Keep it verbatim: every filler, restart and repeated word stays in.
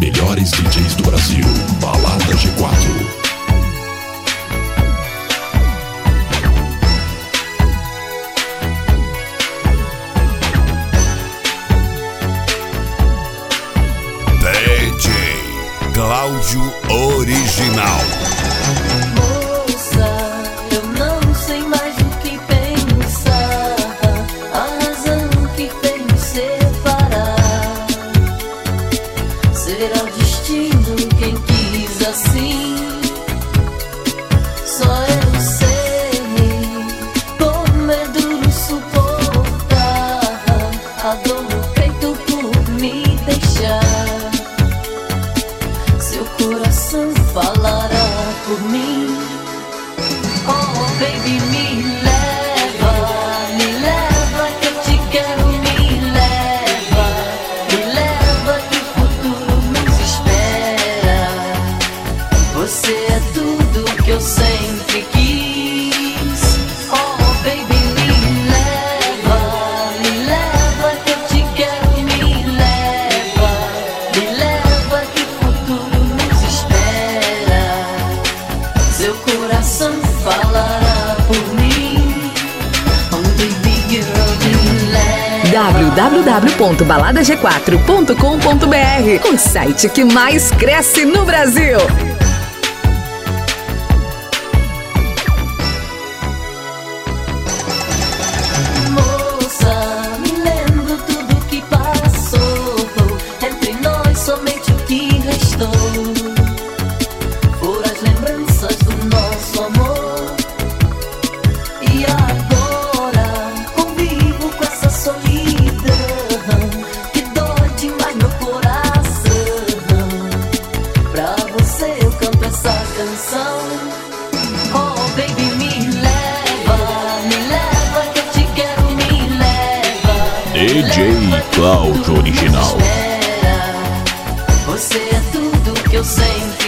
melhores D Js do Brasil. Balada G quatro. Cláudio Original. Moça, eu não sei mais o que pensar. A razão que fez me separar. Será o destino quem quis assim. Só eu sei como é duro suportar a dor no peito por me deixar. Seu coração falará por mim. Oh baby, me leva, me leva que eu te quero. Me leva, me leva que o futuro nos espera. Você é tudo que eu sempre quis. Oh baby, me leva, me leva que eu te quero. Me leva, me leva que o futuro nos espera. Seu coração falará por mim. Oh baby girl, me leva. w w w ponto balada g quatro ponto com ponto b r, o site que mais cresce no Brasil. Moça, me lembro tudo que passou. Entre nós somente o que restou foram as lembranças do nosso amor. E agora convivo com essa solidão que dói demais meu coração. Pra você eu canto essa canção. Oh baby, me leva, me leva que eu te quero. Me leva, D J Cláudio Original. você é tudo que eu sempre